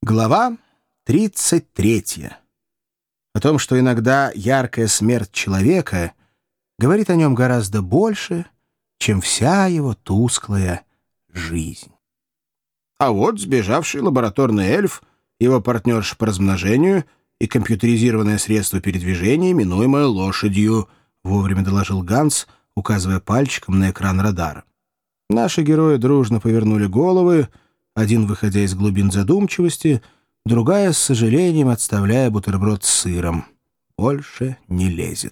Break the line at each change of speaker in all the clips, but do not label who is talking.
Глава 33. О том, что иногда яркая смерть человека говорит о нем гораздо больше, чем вся его тусклая жизнь. А вот сбежавший лабораторный эльф, его партнерша по размножению и компьютеризированное средство передвижения, именуемое лошадью, вовремя доложил Ганс, указывая пальчиком на экран радара. Наши герои дружно повернули головы, один выходя из глубин задумчивости, другая с сожалением отставляя бутерброд с сыром. Больше не лезет.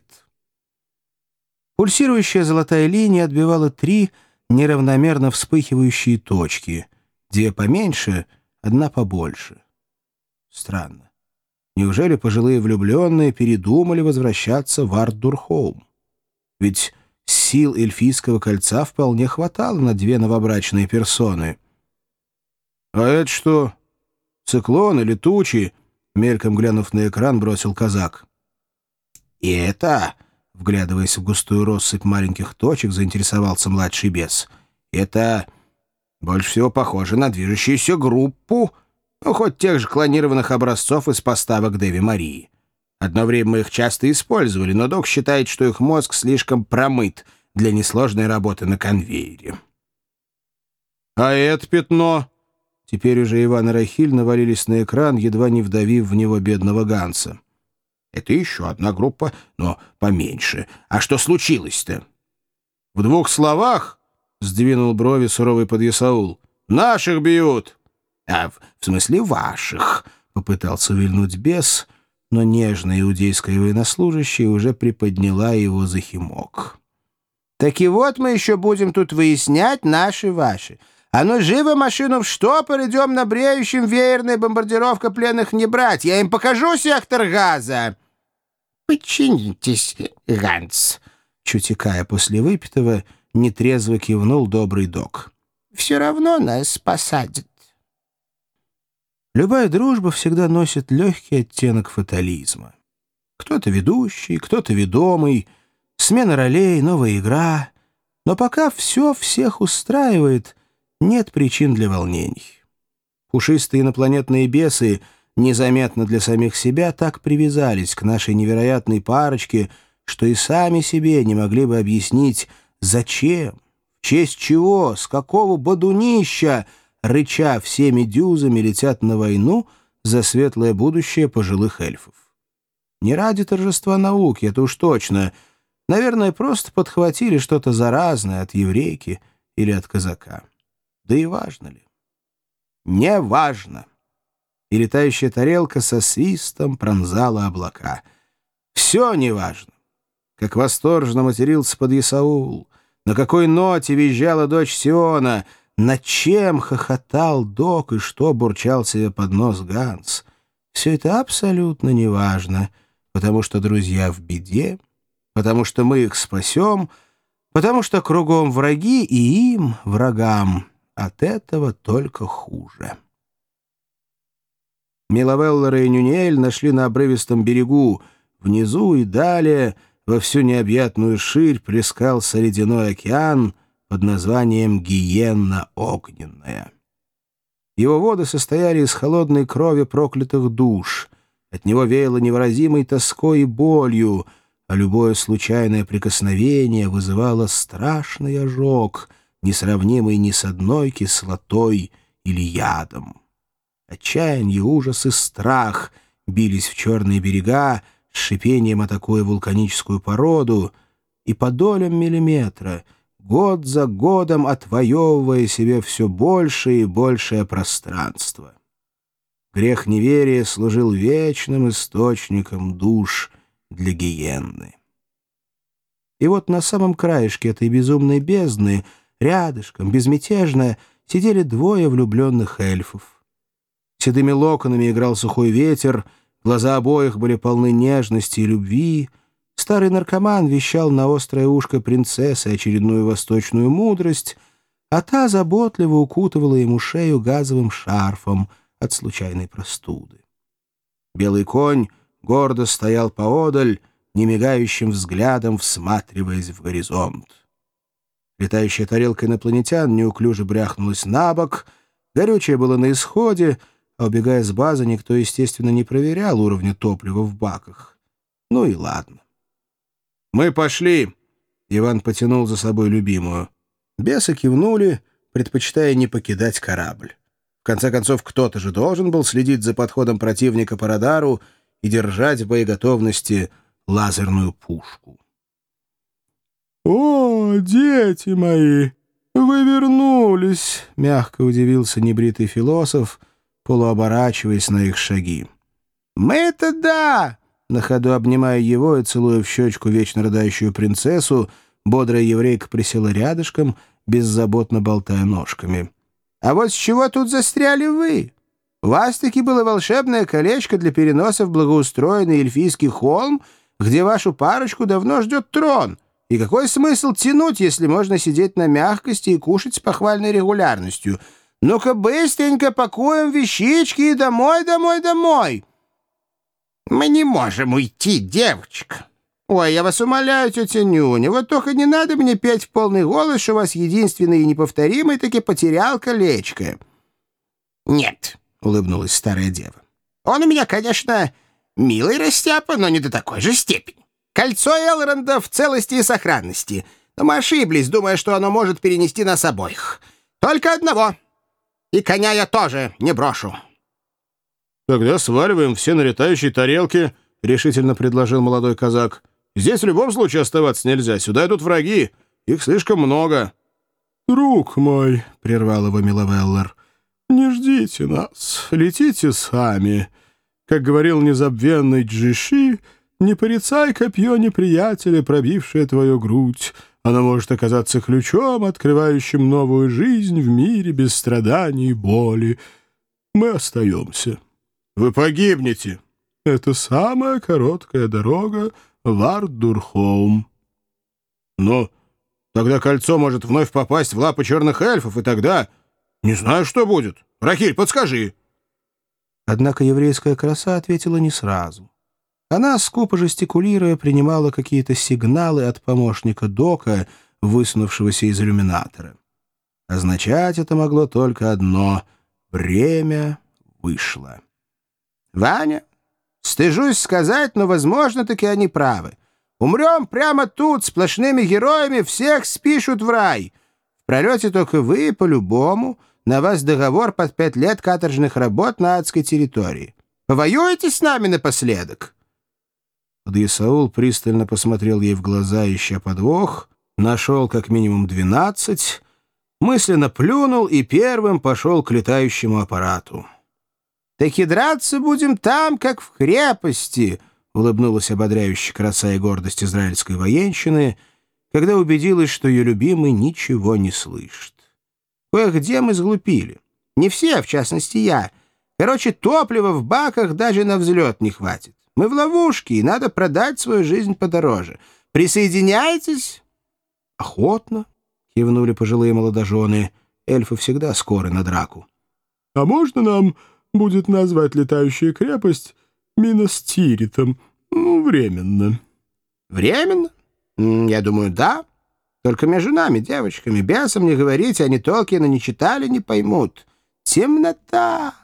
Пульсирующая золотая линия отбивала 3 неравномерно вспыхивающие точки. 2 поменьше, 1 побольше. Странно. Неужели пожилые влюбленные передумали возвращаться в Ардурхоум? Ведь сил эльфийского кольца вполне хватало на 2 новобрачные персоны. «А это что, циклон или тучи?» — мельком глянув на экран, бросил казак. «И это...» — вглядываясь в густую россыпь маленьких точек, заинтересовался младший бес. «Это больше всего похоже на движущуюся группу, хоть тех же клонированных образцов из поставок Деви Марии. Одно время мы их часто использовали, но док считает, что их мозг слишком промыт для несложной работы на конвейере». «А это пятно?» Теперь уже Иван и Рахиль навалились на экран, едва не вдавив в него бедного Ганса. «Это еще одна группа, но поменьше. А что случилось-то?» «В 2 словах?» — сдвинул брови суровый подъясаул. «Наших бьют!» «А в смысле ваших?» — попытался вильнуть бес, но нежная иудейская военнослужащая уже приподняла его за химок. «Так и вот мы еще будем тут выяснять наши-ваши. А ну живо машину в штопор, идем на бреющем веерная бомбардировка пленных не брать. Я им покажу сектор газа!» «Подчинитесь, Ганс!» Чуть икая после выпитого, нетрезво кивнул добрый док. «Все равно нас посадят». Любая дружба всегда носит легкий оттенок фатализма. Кто-то ведущий, кто-то ведомый, смена ролей, новая игра. Но пока все всех устраивает, нет причин для волнений. Пушистые инопланетные бесы незаметно для самих себя так привязались к нашей невероятной парочке, что и сами себе не могли бы объяснить, зачем, в честь чего, с какого бодунища, рыча всеми дюзами, летят на войну за светлое будущее пожилых эльфов. Не ради торжества науки, это уж точно. Наверное, просто подхватили что-то заразное от еврейки или от казака. Да и важно ли? Не важно. И летающая тарелка со свистом пронзала облака. Все неважно. Как восторженно матерился подъясаул, на какой ноте визжала дочь Сиона, над чем хохотал док и что бурчал себе под нос Ганс. Все это абсолютно неважно, потому что друзья в беде, потому что мы их спасем, потому что кругом враги и им, врагам, от этого только хуже. Миловеллера и Нюниэль нашли на обрывистом берегу. Внизу и далее во всю необъятную ширь плескался ледяной океан под названием Гиенна Огненная. Его воды состояли из холодной крови проклятых душ. От него веяло невыразимой тоской и болью, а любое случайное прикосновение вызывало страшный ожог, несравнимый ни с одной кислотой или ядом. Отчаяние, ужас и страх бились в черные берега, с шипением атакуя вулканическую породу, и по долям миллиметра, год за годом отвоевывая себе все большее и большее пространство. Грех неверия служил вечным источником душ для гиенны. И вот на самом краешке этой безумной бездны, рядышком, безмятежно, сидели 2 влюбленных эльфов. Седыми локонами играл сухой ветер, глаза обоих были полны нежности и любви. Старый наркоман вещал на острое ушко принцессы очередную восточную мудрость, а та заботливо укутывала ему шею газовым шарфом от случайной простуды. Белый конь гордо стоял поодаль, немигающим взглядом всматриваясь в горизонт. Летающая тарелка инопланетян неуклюже бряхнулась на бок, горючее было на исходе, а убегая с базы, никто, естественно, не проверял уровня топлива в баках. Ну и ладно. «Мы пошли!» — Иван потянул за собой любимую. Бесы кивнули, предпочитая не покидать корабль. В конце концов, кто-то же должен был следить за подходом противника по радару и держать в боеготовности лазерную пушку. «О, дети мои, вы вернулись!» — мягко удивился небритый философ, полуоборачиваясь на их шаги. «Мы-то да!» — на ходу обнимая его и целуя в щечку вечно рыдающую принцессу, бодрая еврейка присела рядышком, беззаботно болтая ножками. «А вот с чего тут застряли вы? У вас таки было волшебное колечко для переноса в благоустроенный эльфийский холм, где вашу парочку давно ждет трон. И какой смысл тянуть, если можно сидеть на мягкости и кушать с похвальной регулярностью? Ну-ка быстренько пакуем вещички и домой, домой, домой!» «Мы не можем уйти, девочка!» «Ой, я вас умоляю, тетя Нюня, вот только не надо мне петь в полный голос, что у вас единственный и неповторимый таки потерял колечко». «Нет», — улыбнулась старая дева. «Он у меня, конечно, милый растяпа, но не до такой же степени. Кольцо Элронда в целости и сохранности. Но мы ошиблись, думая, что оно может перенести нас обоих. Только одного. И коня я тоже не брошу».
«Тогда сваливаем все на летающие тарелки», — решительно предложил молодой казак. «Здесь в любом случае оставаться нельзя. Сюда идут враги. Их слишком много».
«Друг мой», — прервал его Миловеллер, — «не ждите нас. Летите сами. Как говорил незабвенный Джиши, не порицай копье неприятеля, пробившее твою грудь. Оно может оказаться ключом, открывающим новую жизнь в мире без страданий и боли. Мы остаемся».
«Вы погибнете».
«Это самая короткая дорога в Ардурхолм».
«Но тогда кольцо может вновь попасть в лапы черных эльфов, и тогда... Не знаю, что будет. Рахиль, подскажи».
Однако еврейская краса ответила не сразу. Она, скупо жестикулируя, принимала какие-то сигналы от помощника Дока, высунувшегося из иллюминатора. Означать это могло только одно — время вышло. «Ваня, стыжусь сказать, но, возможно, таки они правы. Умрем прямо тут, сплошными героями, всех спишут в рай. В пролете только вы, по-любому, на вас договор под 5 лет каторжных работ на адской территории. Повоюете с нами напоследок?» Подъясаул пристально посмотрел ей в глаза, ища подвох, нашел как минимум 12, мысленно плюнул и первым пошел к летающему аппарату. «Таки драться будем там, как в крепости», — улыбнулась ободряющая краса и гордость израильской военщины, когда убедилась, что ее любимый ничего не слышит. «Кое-где мы сглупили. Не все, в частности я. Короче, топлива в баках даже на взлет не хватит. Мы в ловушке, и надо продать свою жизнь подороже. Присоединяйтесь?» «Охотно», — кивнули пожилые молодожены. Эльфы всегда скоры на драку.
«А можно нам будет назвать летающую крепость Миностиритом? Ну, временно».
«Временно? Я думаю, да. Только между нами, девочками, бесом не говорите, они Толкиена не читали, не поймут. Темнота!»